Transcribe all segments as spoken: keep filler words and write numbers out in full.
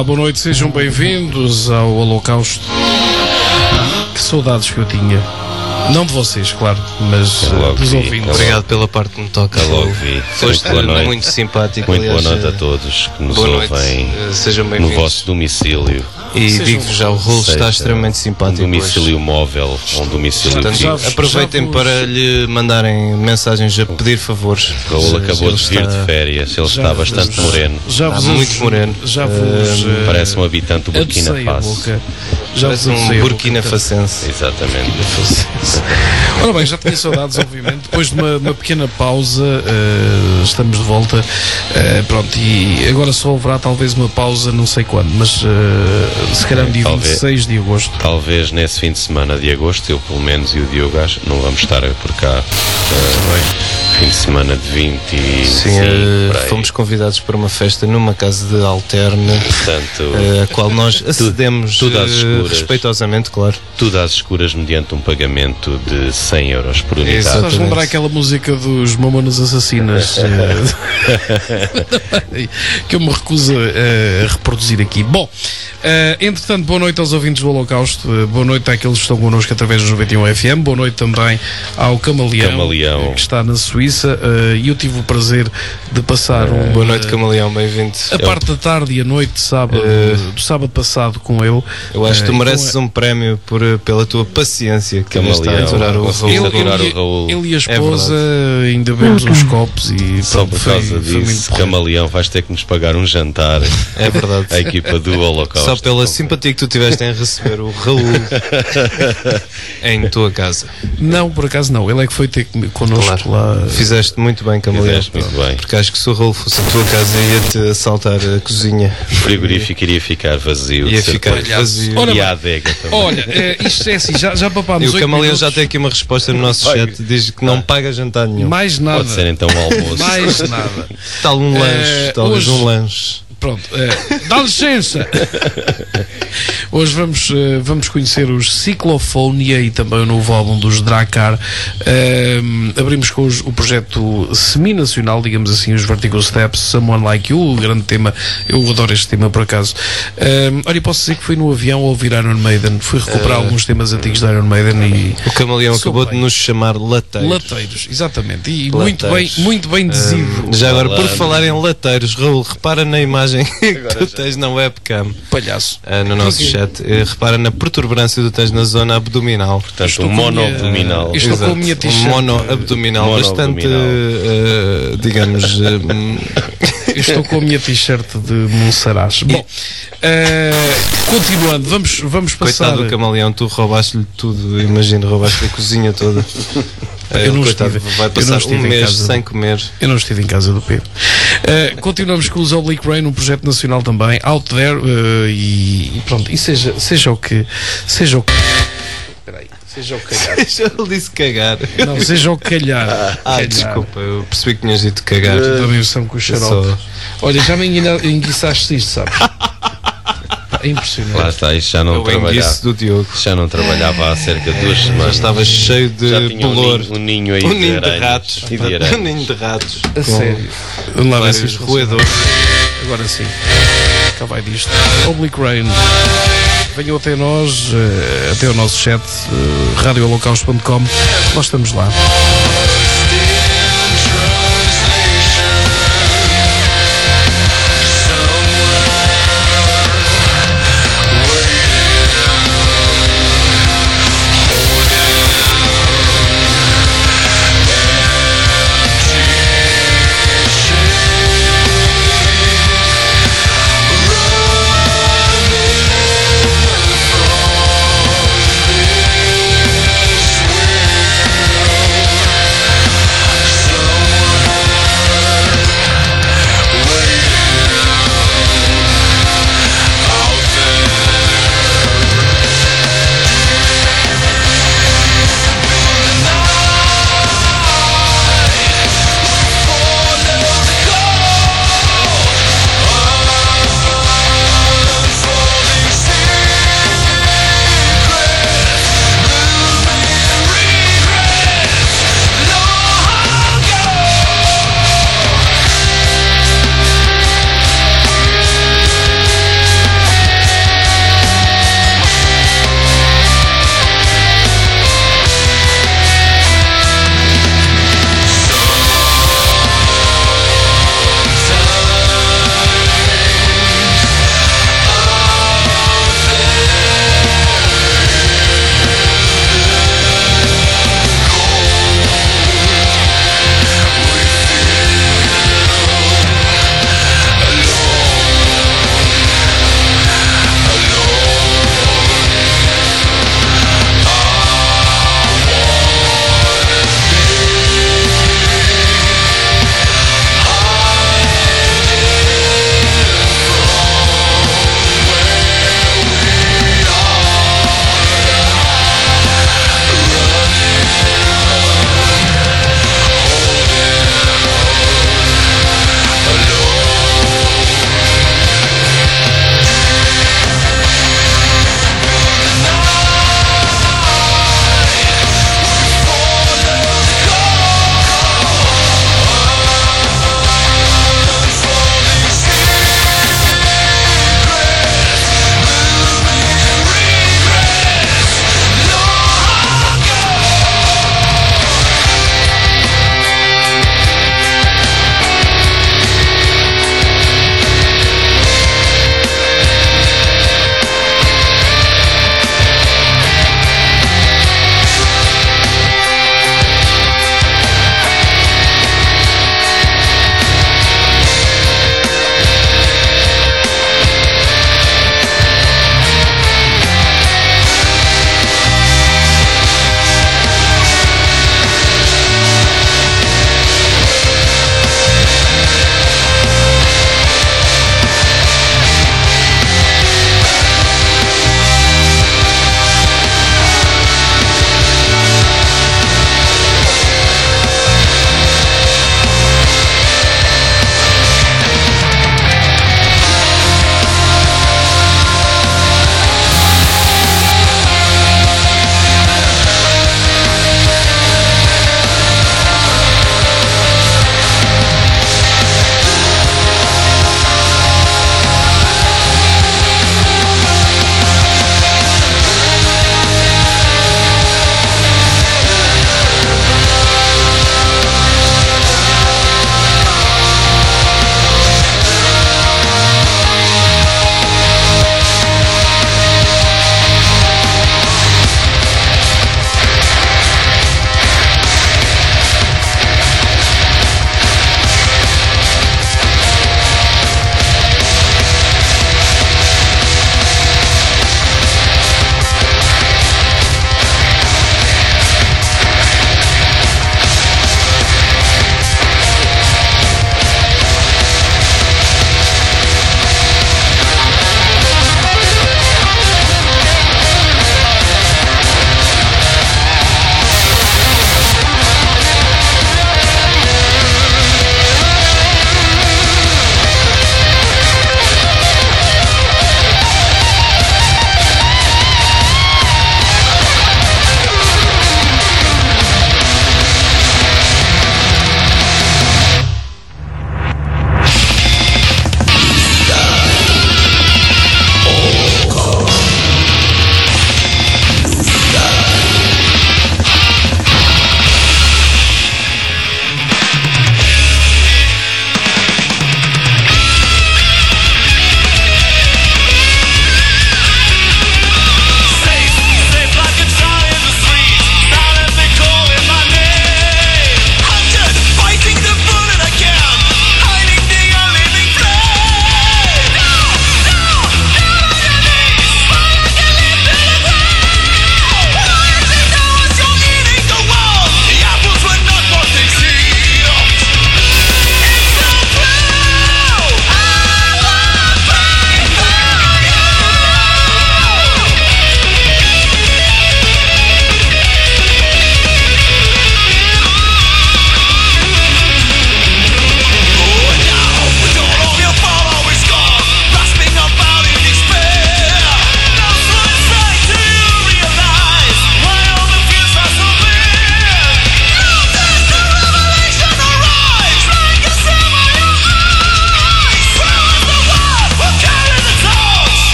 Olá, boa noite, sejam bem-vindos ao Holocausto. Que saudades que eu tinha. Não de vocês, claro, mas uh, dos ouvintes. Obrigado pela parte que me toca. Eu logo vi. Foste muito, boa muito simpático. Muito aliás, boa noite a todos que nos boa ouvem noite. Sejam no bem-vindos. vosso domicílio. E Sejam digo já, o rolo está extremamente simpático. Um domicílio hoje. Móvel, um domicílio Portanto, fixo. já- aproveitem vos- para lhe mandarem mensagens a pedir favores. O Raul acabou Ele de vir está- de férias, ele Já está vos- bastante moreno. Já Está vos muito moreno. Já vos. Uh, uh, Parece um habitante do Burkina adoecei a Faso. boca. Já Parece vos adoecei um a Burkina boca. Facense. Exatamente. Ora bem, já tinha saudades, obviamente. Depois de uma, uma pequena pausa, uh, estamos de volta. Uh, pronto, e agora só haverá talvez uma pausa, não sei quando, mas uh, se calhar no dia Talvez. vinte e seis de agosto. Talvez nesse fim de semana de agosto, eu pelo menos e o Diogo acho, não vamos estar por cá. Uh, fim de semana de vinte e cinco, Sim, eh, por aí. fomos convidados para uma festa numa casa de alterna, Portanto, eh, a qual nós acedemos tudo às eh, escuras. respeitosamente, claro. tudo às escuras mediante um pagamento de cem euros por unidade. Exato. Estás a lembrar aquela música dos Mamonas Assassinas eh, que eu me recuso a, a reproduzir aqui. Bom, eh, entretanto, boa noite aos ouvintes do Holocausto, eh, boa noite àqueles que estão connosco através dos noventa e um F M, boa noite também ao Camaleão, Camaleão. eh, que está na Suíça, eh, e eu tive o prazer de passar um, Boa noite, eh, Camaleão, bem-vindo. a parte da tarde e a noite de sábado, Eh, do sábado passado com ele. Eu acho que tu Eh, e mereces com a- um prémio por, eh, pela tua paciência que ainda está a Camaleão. aturar o Conseguiste Raul. Ele, aturar ele, o Raul. ele e a É esposa ainda bebemos uns copos e Só pronto, por foi- causa foi muito disso, porreiro. Camaleão, vais ter que nos pagar um jantar. É verdade. A equipa do Holocausto. Só pela simpatia que tu tiveste em receber o Raul em tua casa. Não, por acaso não. Ele é que foi ter comigo- connosco lá. Fizeste muito bem, Camaleão. Fizeste muito bem. Porque acho que se o Raul fosse a tua casa ia-te assaltar a cozinha. O frigorífico iria ficar vazio. de Ia ficar certeza. vazio. Ora E bem. a adega também. Olha, eh, isto é assim, já, já papámos E o oito Camaleão minutos. já tem aqui uma resposta no nosso chat. Diz que não paga jantar nenhum. Mais nada. Pode ser então um almoço. Mais nada. Tal um Eh, lanche, talvez hoje- um lanche. Pronto, eh, dá licença! Hoje vamos, eh, vamos conhecer os Ciclophonia e também o novo álbum dos Drakkar. Eh, abrimos com os- o projeto semi-nacional, digamos assim, os Vertical Steps, Someone Like You, o grande tema. Eu adoro este tema, por acaso. Eh, olha, eu posso dizer que fui no avião a ouvir Iron Maiden. Fui recuperar Eh, alguns temas antigos da Iron Maiden e... O Camaleão Sou acabou bem. de nos chamar lateiros. Lateiros, exatamente. E muito bem, Lateiros. muito bem dizido. Já agora, por Malandro. falar em lateiros, Raul, repara na imagem que tu tens na webcam, Palhaço. ah, no nosso Porquê? chat. Eh, repara na protuberância que tu tens na zona abdominal. Portanto, Estou um com a minha- mono-abdominal. Estou com a Exato. minha Um t-shirt. mono-abdominal bastante, Mono-abdominal. eh, digamos, eh, hum, Eu estou com a minha t-shirt de Monsaraz. Bom, eh, continuando, vamos, vamos passar. coitado do Camaleão, tu roubaste-lhe tudo, imagino, roubaste-lhe a cozinha toda. Eh, Eu não coitado, estive- vai eu não passar estive um em mês casa. sem comer. Eu não estive em casa do Pedro. Eh, continuamos com os Oblique Rain, um projeto nacional também, Out There, eh, e, e pronto, e seja, seja o que. Seja o que. Espera aí, seja o que calhar. Ele disse cagar. Não, seja o que calhar. Ah, Calhar. desculpa, eu percebi que tinhas dito cagar. Da versão com o xarope. Só- Olha, já me engana- enguiçaste isto, sabes? É impressionante. Lá está, isso já não Eu trabalhava. enguiço do Diogo. Já não trabalhava há cerca de duas Já semanas. estava cheio de Já tinha um bolor. ninho, um ninho aí Um ninho de aranhas ratos. e de Um aranhas. ninho de ratos. A Com sério. Vamos lá ver se vários isto roedores. funciona. Agora sim. Cá vai disto. Oblique Rain. Venham até nós, eh, até o nosso chat, uh, radio holocausto ponto com. Nós estamos lá. This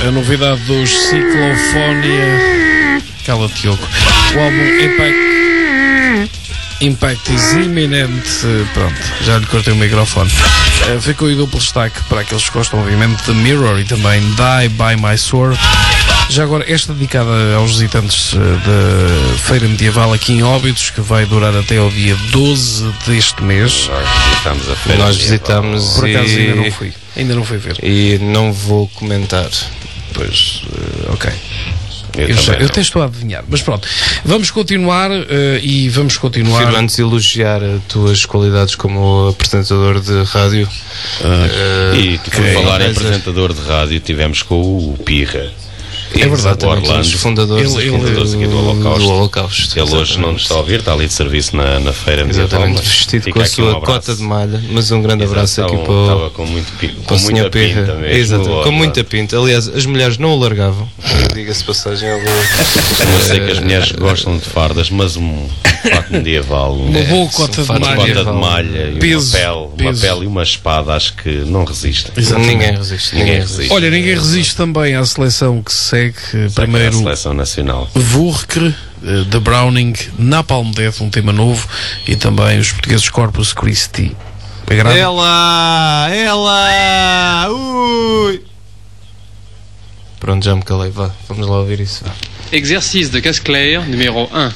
a novidade dos Ciclophonia. Cala, Tioco. O álbum Impact. Impact is Imminent. Pronto, já lhe cortei o microfone. Uh, ficou aí duplo destaque para aqueles que gostam, obviamente, de Mirror e também Die by My Sword. Já agora, esta dedicada aos visitantes uh, da Feira Medieval aqui em Óbidos, que vai durar até ao dia doze deste mês. Nós visitamos a Feira Nós Medieval. visitamos Por acaso e... ainda não fui. Ainda não fui ver. E não vou comentar. Pois, uh, ok. Eu, Eu, já, eu não. até estou a adivinhar, mas pronto, vamos continuar uh, e vamos continuar. Prefiro antes elogiar as tuas qualidades como apresentador de rádio. Ah, Uh, e por que- falar em mas- apresentador de rádio, tivemos com o Pirra. É verdade, Exatamente, Orlando. um dos fundadores Ele- aqui, ele- fundadores aqui do Holocausto. do Holocausto. Ele hoje não Exatamente. nos está a ouvir, está ali de serviço na, na Feira Medieval. Exatamente, mas vestido fica com a aqui um sua abraço. cota de malha, mas um grande Exato, abraço aqui estava, para o, estava com, muito, pi- para com o senhor muita Pirra. pinta mesmo. Exato, com Orlando. muita pinta. Aliás, as mulheres não o largavam. Diga-se de passagem, ele... Eu sei que as mulheres gostam de fardas, mas um fato medieval, Uma um- boa cota de fato uma malha. cota de malha e Peso, uma pele, uma peso. pele e uma espada, acho que não resistem. Exatamente. Ninguém resiste. Ninguém Ninguém resiste. resiste. Olha, ninguém resiste também à seleção que segue. Segue Primeiro, a seleção nacional. Wurker, eh, de Browning, Napalm Death, um tema novo, e também os portugueses Corpus Christi. Agrada? Ela! Ela! Ui! Pronto, já me calei. Vá, vamos lá ouvir isso. Vá. Exercice de casse claire numéro un.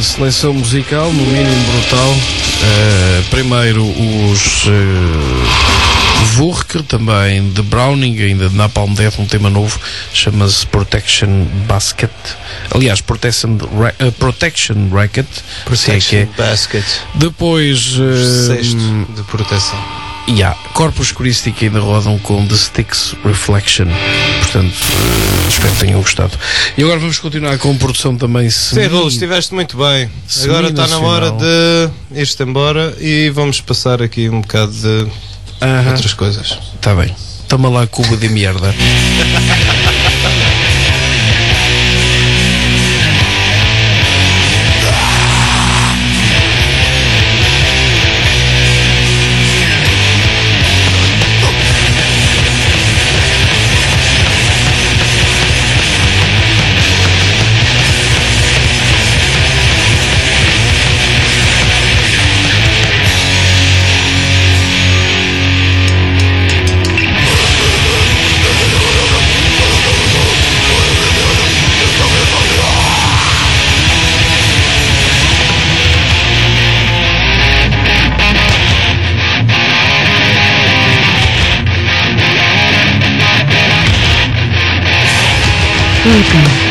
seleção musical, no mínimo brutal. Uh, primeiro os uh, Vurker, também de Browning, ainda de Napalm Death, um tema novo, chama-se Protection Basket. Aliás, Protection, Ra- uh, Protection Racket. Protection se é que é. Basket. Depois uh, Sexto de proteção. E yeah, Corpus Christi, que ainda rodam com The Styx Reflection. Portanto, uh, espero que tenham gostado. E agora vamos continuar com produção também. Sim, Raul, estiveste muito bem. Agora está na hora de ir-te embora e vamos passar aqui um bocado de uh-huh. outras coisas. Está bem. Toma lá a cuba de merda. Welcome.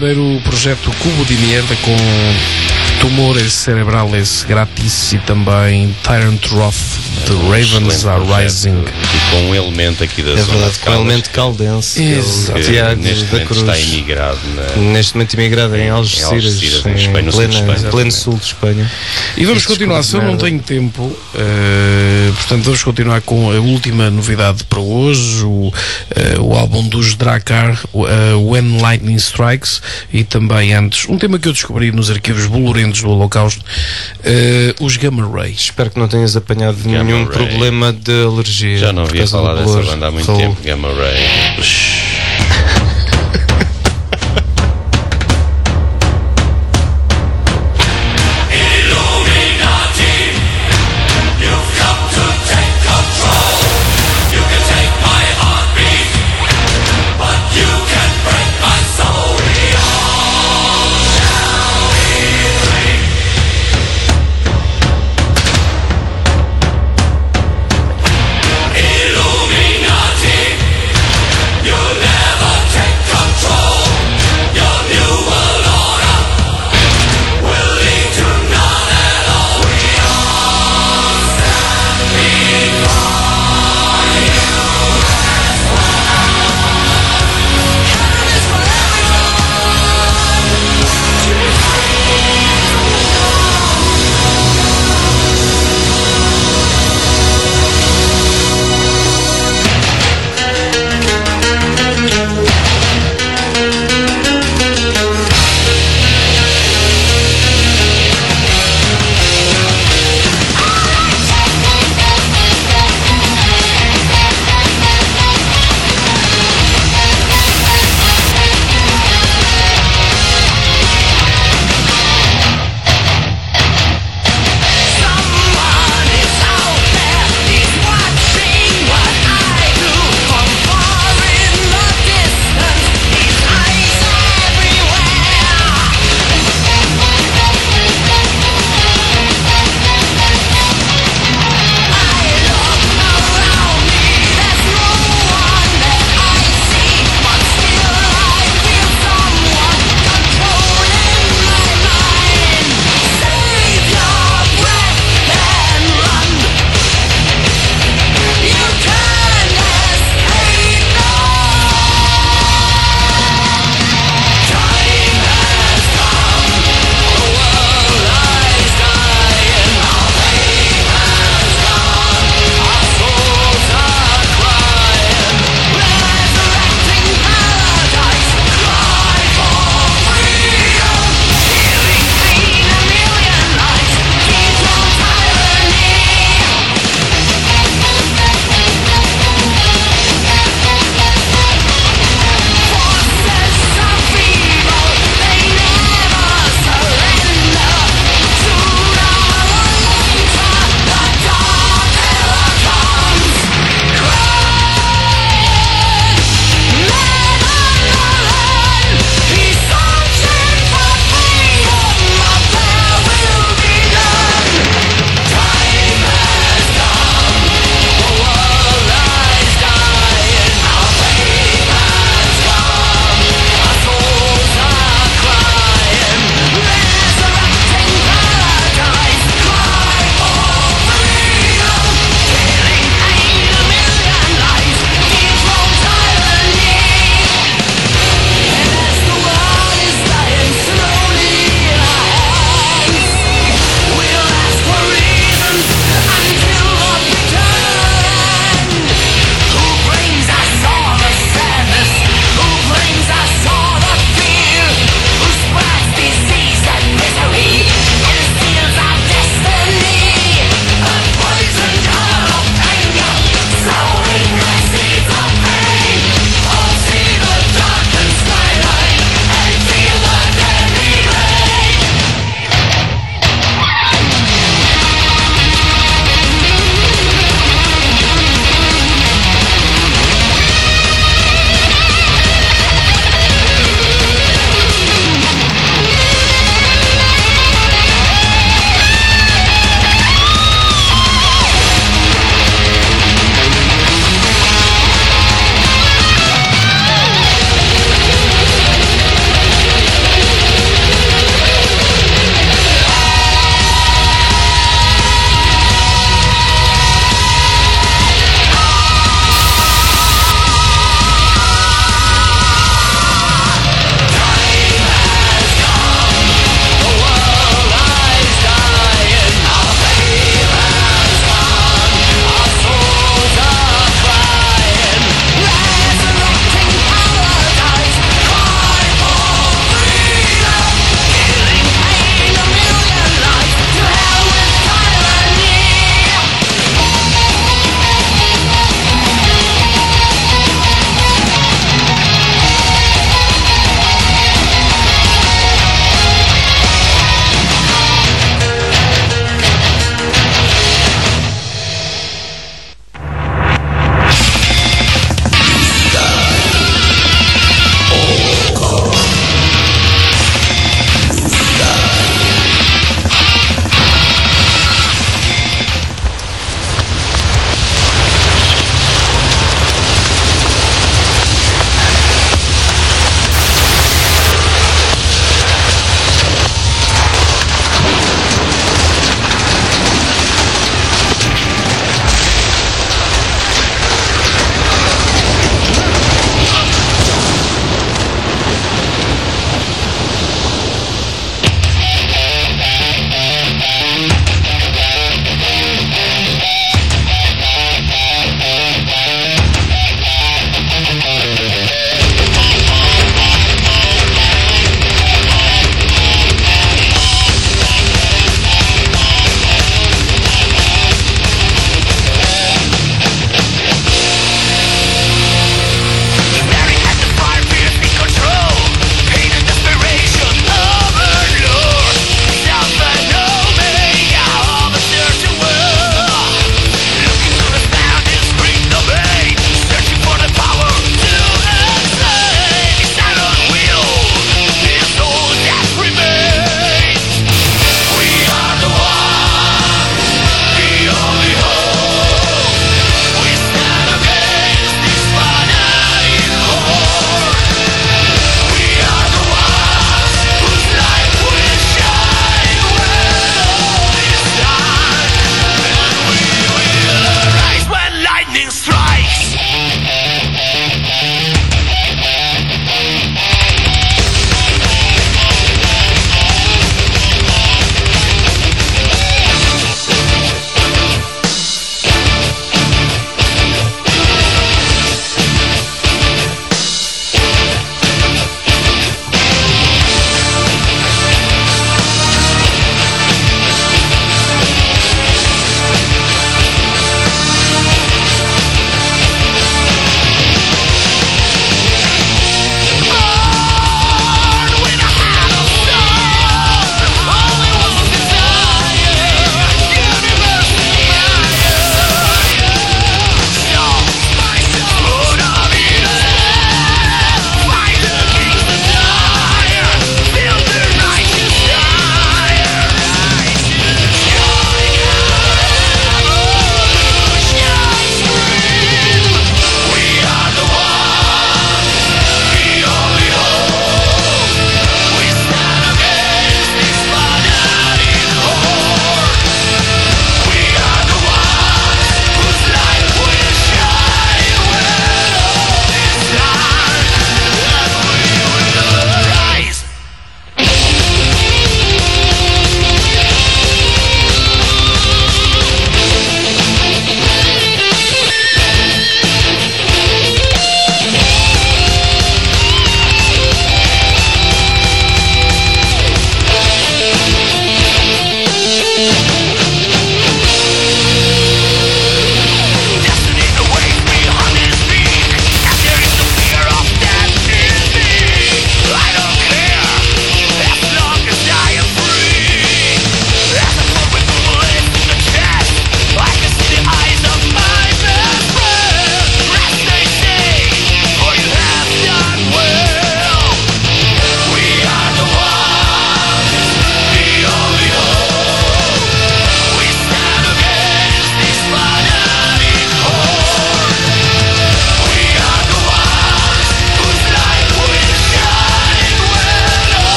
primeiro projeto Cubo de Mierda com Tumores Cerebrales Gratis e também Tyrant Wrath, The um Ravens Are Rising. E com um elemento aqui da é zona verdade, de com um elemento caldense. Exato. que Tiago neste da momento Cruz. está imigrado na, Neste momento imigrado em Algeciras, Algeciras, em em, Espanha, no sul de plena, Espanha. pleno sul de Espanha. E vamos Estes continuar, se eu não merda. tenho tempo, uh, portanto vamos continuar com a última novidade para hoje, o, uh, o álbum dos Drakkar, uh, When Lightning Strikes, e também antes, um tema que eu descobri nos arquivos bolorentos do Holocausto, uh, os Gamma Ray. Espero que não tenhas apanhado Gamma nenhum Ray. problema de alergia. já não por havia causa do falado dessa bolor, banda há muito Raul. tempo, Gamma Ray. Illuminati, you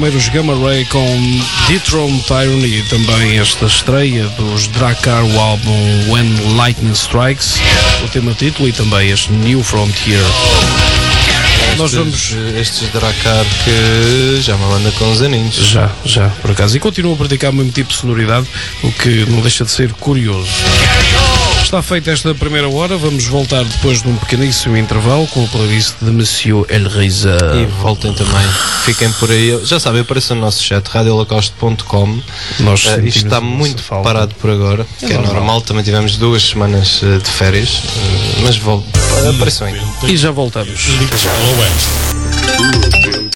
primeiro os Gamma Ray com Dethrone Tyranny e também esta estreia dos Drakkar, o álbum When Lightning Strikes, o tema título, e também este New Frontier. Estes, Nós vamos. Estes Drakkar que já é uma banda com uns aninhos. Já, já, por acaso. E continuam a praticar o mesmo tipo de sonoridade, o que não deixa de ser curioso. Está feita esta primeira hora, vamos voltar depois de um pequeníssimo intervalo com a playlist de Monsieur El Reza. E voltem também, fiquem por aí. Já sabem, apareçam no nosso chat, radio holocausto ponto com. Nós uh, isto está muito falta. parado por agora, é que normal. é normal. Também tivemos duas semanas uh, de férias, uh, mas vol- apareçam aí. E já voltamos. Litoral Oeste.